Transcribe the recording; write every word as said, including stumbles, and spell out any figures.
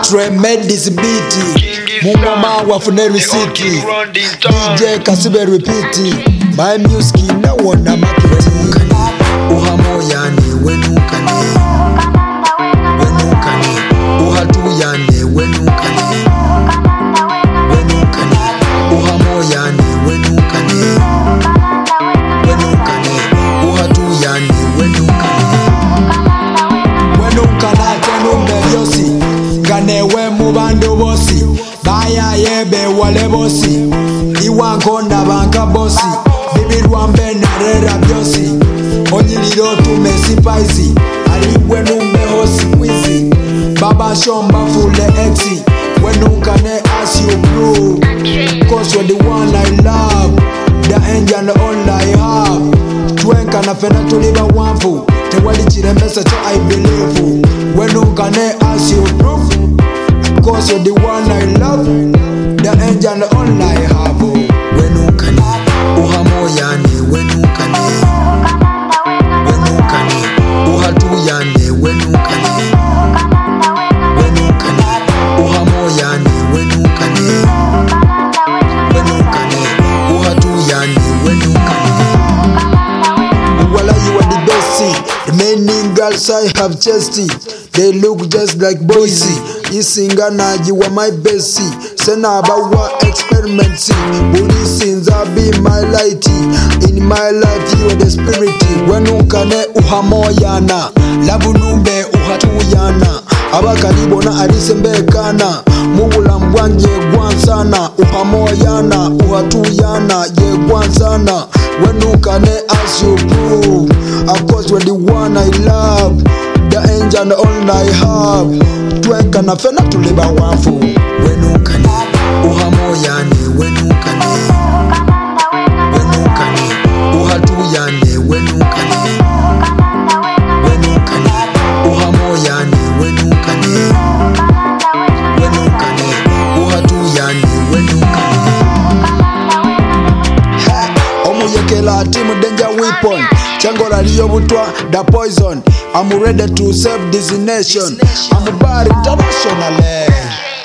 Tre made this beat. Mumama wafune receipt. D J Kasibe repeat. My music na wana marketing. Uhamo yani wenukane. Wenukane. Uhatu yani wenukane. Wenukane. Uhamo yani wenukane. Wenukane. Uhatu yani wenukane. Wenukana tenu meliosi. Ganewe mubando bosi. Baya yebe wale bosi. Iwankonda banka bosi. Bibi rwambe narera byosi. Onyiliro tumesi paisi. Aliwe numbe hosi kwizi. Baba shomba fule exi. Wenukane as you blue. Cause you're the one I love. The angel and all I have. Twenka na fena tuliba wamfu. Tewali chiremesa cho I believe. Wenukane as you blue. Cause you're the one I love. The angel and all I have. Wenukane. Uhamo yani wenukane. Wenukane. Uhatu yani wenukane. Wenukane. Uhamo yani wenukane. Wenukane. Uhatu yani wenukane. Wala you are the best. The many girls I have chesty. They look just like Boise. Isingana you are my bestie. Sena bawa experiment. Bully sins I be my lighty. In my life you are the spirit. Wenukane uhamoyana. Labunumbe uhatuyana. Abakalibona alisembekana. Mugula mbwanje gwansana. Uhamoyana uhatuyana ye gwansana. Wenukane as you prove. Of course you're the one I love. The angel and all I have. Twenka na fena tuliba wafu. Wenukane. Uhamo yani wenukane. Wenukane. Uhatu yani wenukane. Wenukane. Uhamo yani wenukane. Wenukane. Uhatu yani wenukane. Ha! Omuyekela timu danger weapon. Changora liyo butwa the poison. I'm ready to serve this nation. I'm a bar internationally.